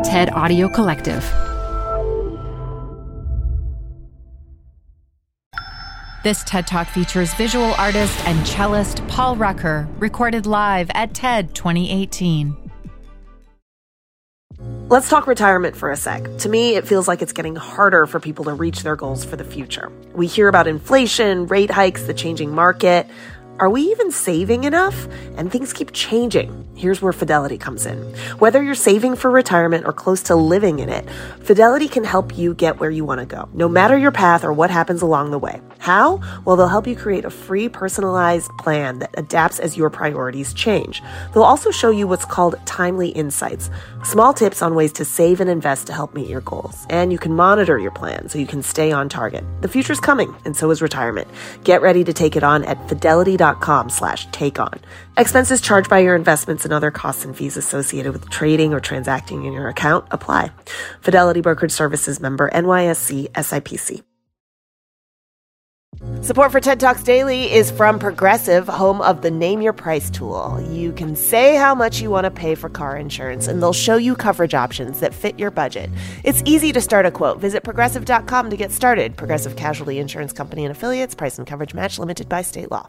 TED Audio Collective. This TED Talk features visual artist and cellist Paul Rucker, recorded live at TED 2018. Let's talk retirement for a sec. To me, it feels like it's getting harder for people to reach their goals for the future. We hear about inflation, rate hikes, the changing market. Are we even saving enough? And things keep changing. Here's where Fidelity comes in. Whether you're saving for retirement or close to living in it, Fidelity can help you get where you want to go, no matter your path or what happens along the way. How? Well, they'll help you create a free, personalized plan that adapts as your priorities change. They'll also show you what's called timely insights, small tips on ways to save and invest to help meet your goals. And you can monitor your plan so you can stay on target. The future's coming, and so is retirement. Get ready to take it on at fidelity.com/takeon. Expenses charged by your investments and other costs and fees associated with trading or transacting in your account apply. Fidelity Brokerage Services member NYSE SIPC. Support for TED Talks Daily is from Progressive, home of the Name Your Price tool. You can say how much you want to pay for car insurance, and they'll show you coverage options that fit your budget. It's easy to start a quote. Visit Progressive.com to get started. Progressive Casualty Insurance Company and Affiliates. Price and coverage match limited by state law.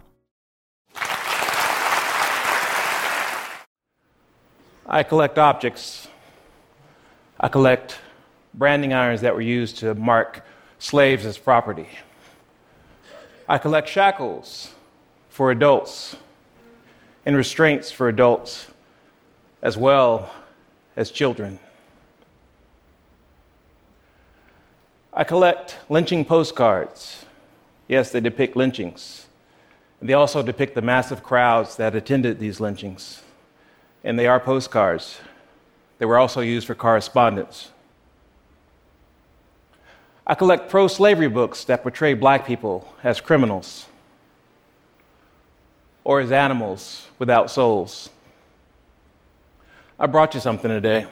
I collect objects. I collect branding irons that were used to mark slaves as property. I collect shackles for adults and restraints for adults as well as children. I collect lynching postcards. Yes, they depict lynchings. They also depict the massive crowds that attended these lynchings. And they are postcards. They were also used for correspondence. I collect pro-slavery books that portray black people as criminals or as animals without souls. I brought you something today.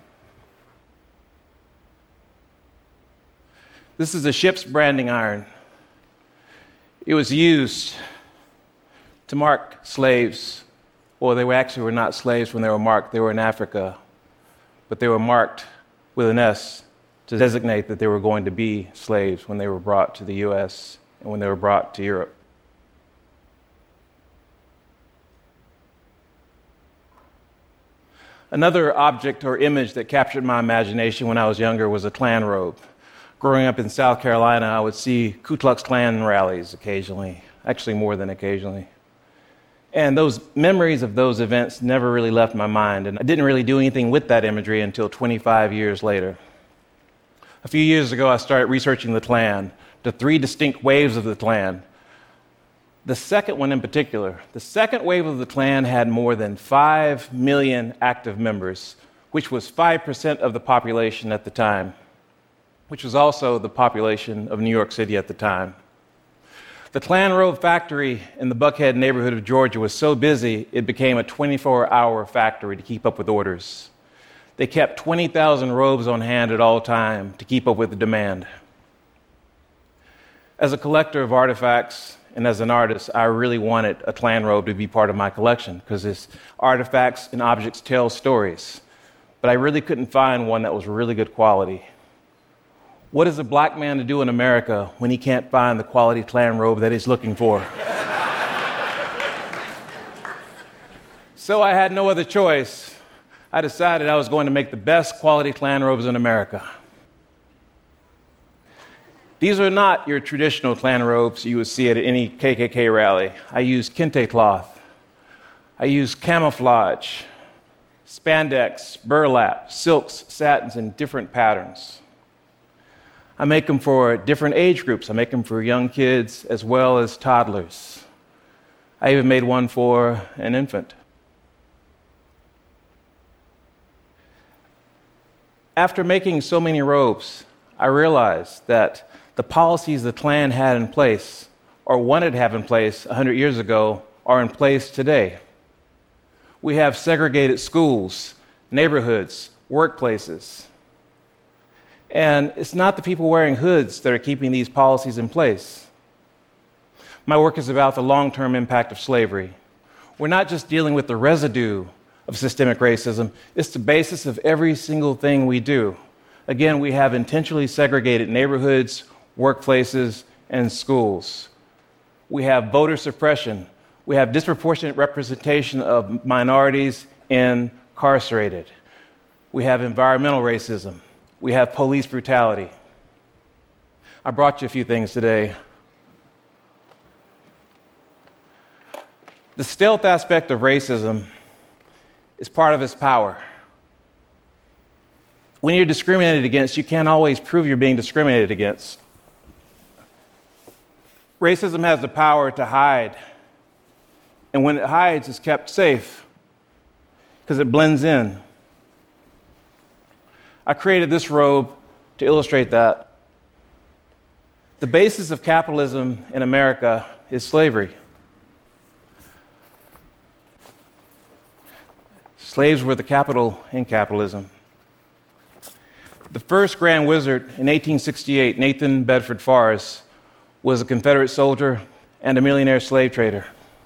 This is a ship's branding iron. It was used to mark slaves. Well, they were not slaves when they were marked. They were in Africa. But they were marked with an S to designate that they were going to be slaves when they were brought to the U.S. and when they were brought to Europe. Another object or image that captured my imagination when I was younger was a Klan robe. Growing up in South Carolina, I would see Ku Klux Klan rallies occasionally, actually more than occasionally. And those memories of those events never really left my mind, and I didn't really do anything with that imagery until 25 years later. A few years ago, I started researching the Klan, the three distinct waves of the Klan. The second one in particular, the second wave of the Klan had more than 5 million active members, which was 5% of the population at the time, which was also the population of New York City at the time. The Klan robe factory in the Buckhead neighborhood of Georgia was so busy, it became a 24-hour factory to keep up with orders. They kept 20,000 robes on hand at all time to keep up with the demand. As a collector of artifacts and as an artist, I really wanted a Klan robe to be part of my collection because its artifacts and objects tell stories. But I really couldn't find one that was really good quality. What is a black man to do in America when he can't find the quality Klan robe that he's looking for? So I had no other choice. I decided I was going to make the best quality Klan robes in America. These are not your traditional Klan robes you would see at any KKK rally. I used kente cloth. I used camouflage, spandex, burlap, silks, satins, and different patterns. I make them for different age groups. I make them for young kids as well as toddlers. I even made one for an infant. After making so many robes, I realized that the policies the Klan had in place, or wanted to have in place 100 years ago, are in place today. We have segregated schools, neighborhoods, workplaces. And it's not the people wearing hoods that are keeping these policies in place. My work is about the long-term impact of slavery. We're not just dealing with the residue of systemic racism. It's the basis of every single thing we do. Again, we have intentionally segregated neighborhoods, workplaces, and schools. We have voter suppression. We have disproportionate representation of minorities incarcerated. We have environmental racism. We have police brutality. I brought you a few things today. The stealth aspect of racism is part of its power. When you're discriminated against, you can't always prove you're being discriminated against. Racism has the power to hide. And when it hides, it's kept safe because it blends in. I created this robe to illustrate that. The basis of capitalism in America is slavery. Slaves were the capital in capitalism. The first Grand Wizard in 1868, Nathan Bedford Forrest, was a Confederate soldier and a millionaire slave trader.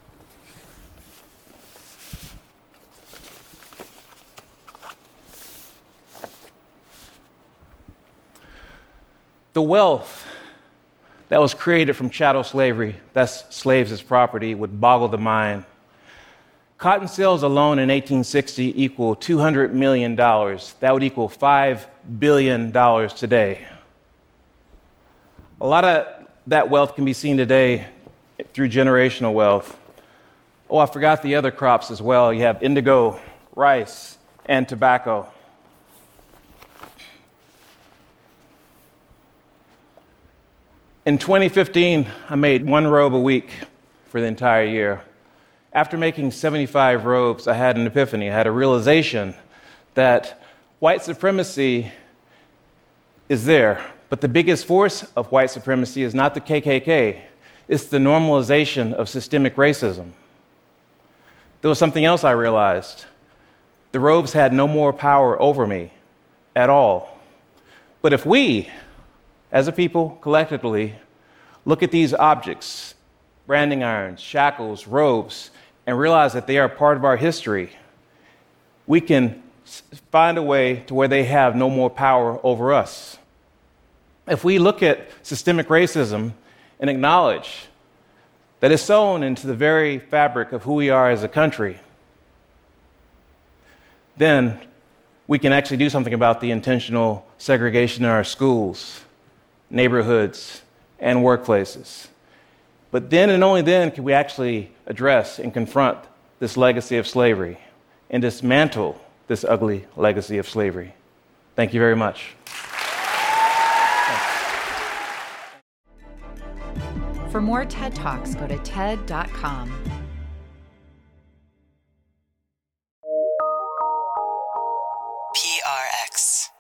The wealth that was created from chattel slavery, that's slaves as property, would boggle the mind. Cotton sales alone in 1860 equal $200 million. That would equal $5 billion today. A lot of that wealth can be seen today through generational wealth. Oh, I forgot the other crops as well. You have indigo, rice, and tobacco. In 2015, I made one robe a week for the entire year. After making 75 robes, I had an epiphany. I had a realization that white supremacy is there, but the biggest force of white supremacy is not the KKK. It's the normalization of systemic racism. There was something else I realized. The robes had no more power over me at all. But if we, as a people, collectively, look at these objects, branding irons, shackles, robes, and realize that they are part of our history, we can find a way to where they have no more power over us. If we look at systemic racism and acknowledge that it's sewn into the very fabric of who we are as a country, then we can actually do something about the intentional segregation in our schools, neighborhoods, and workplaces. But then and only then can we actually address and confront this legacy of slavery and dismantle this ugly legacy of slavery. Thank you very much. For more TED Talks, go to TED.com. PRX.